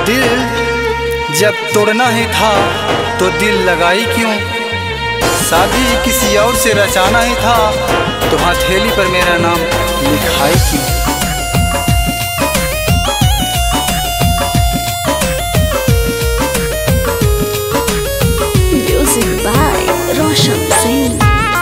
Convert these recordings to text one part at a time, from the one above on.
दिल जब तोड़ना ही था तो दिल लगाई क्यों? शादी किसी और से रचाना ही था तो हथेली पर मेरा नाम लिखाई क्यों? Music by Roshan Singh.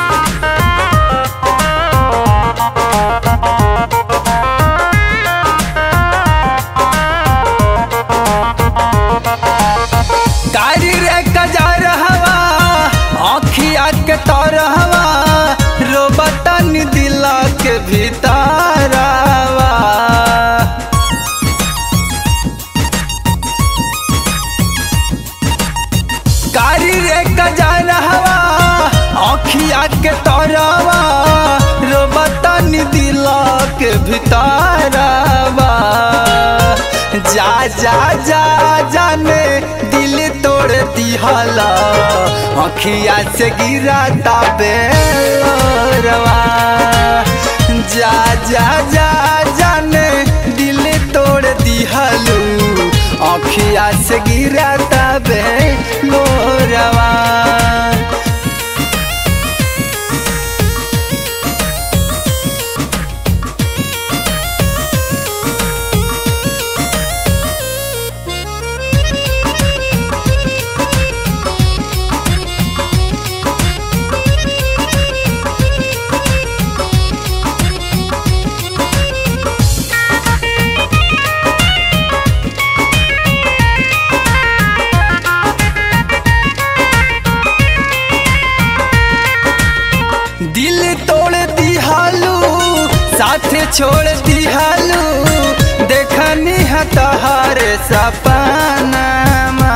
कारी रे कजार हवा आँखिया के तर हवा रोबतन दिला के भीतरवा। कारी रे कजार हवा आँखिया के तरवा रोबतन दिला के भीतरवा। जा जा जा जाने दिल तोड़ दिहला आँखिया से गिरा बेलरवा। जा जा जा जाने दिल तोड़ दिहलू आँखिया से गिरा बेलरवा। दिल तोड़ दिहालू साथ छोड़ दिहालू देखनी है तहारे सपनामा।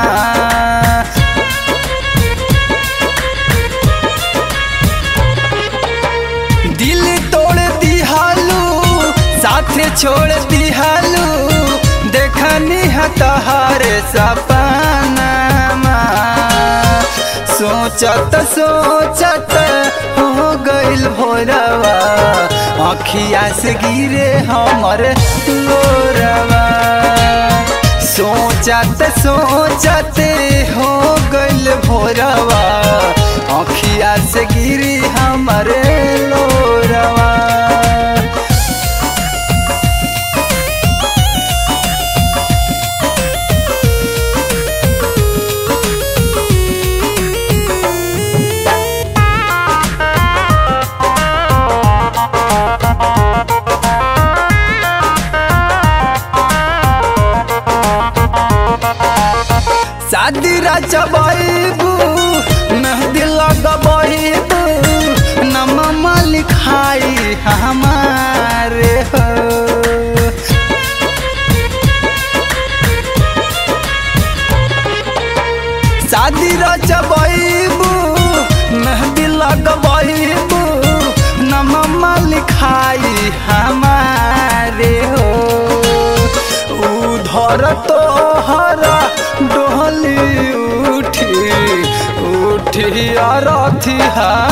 दिल तोड़ दिहालू साथ छोड़ दिहालू देखनी है तहारे सपनामा। सोचत सोचत हो गइल भोरवा आँखिया से गिरे हमर लोरवा। सोचत सोचत हो गइल भोरवा आँखिया से गिरी हमर लोरवा। शादी रचबू मेहंदी लगबू नममा लिखाई हमारे हो। शादी रचबू मेहंदी लगबू नममा लिखाई हमारे हो। उधर तोहरा डोली उठी उठी अरथी